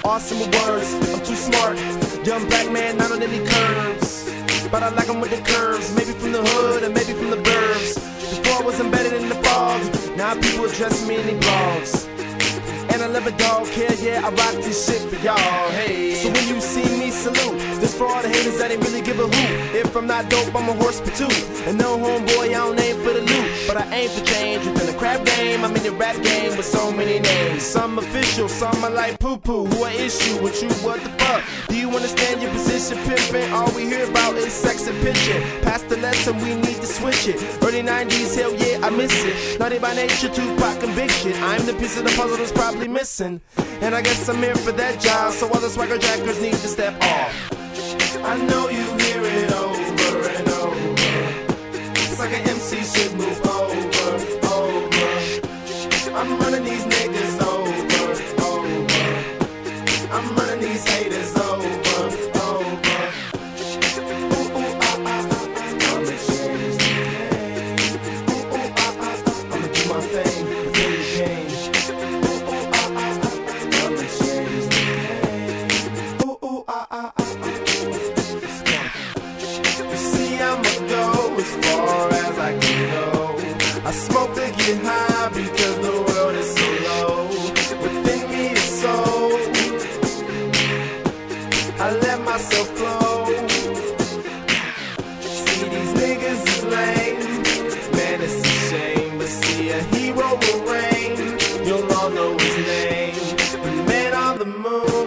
awesome with words. I'm too smart, young black man, not on any curves. But I like them with the curves, maybe from the hood and maybe from the burbs. Before I was embedded in the fog, now people address me in their blogs. And I never dog care, yeah, I rock this shit for y'all, hey. So when you see me, salute. This for all the haters that ain't really give a hoot. If I'm not dope, I'm a horse for two. And no homeboy, I don't aim for the loot. But I aim for change within the crap game. I'm in the rap game with so many names. Some official, some are like poo-poo. Who I issue with you, what the fuck? Do you understand your position, pimpin'? All we hear about is sex and pitching. Past the lesson, we need to switch it. Early 90s, hell yeah, I miss it. Naughty by nature, Tupac conviction. I'm the piece of the puzzle that's probably missing. And I guess I'm here for that job, so all the swagger jackers need to step off. I know you hear it over and over. It's like an MC should move over. I'm running these niggas over. I'm running these haters over. I'ma change the game. I'ma do my thing within the game. I'ma change the game. You see, I'ma go as far as I can go. I smoke to get high because the world is so low. Within me is soul. I let myself flow. See, these niggas is lame. Man, it's a shame. But see, a hero will reign. You'll all know his name. The man on the moon.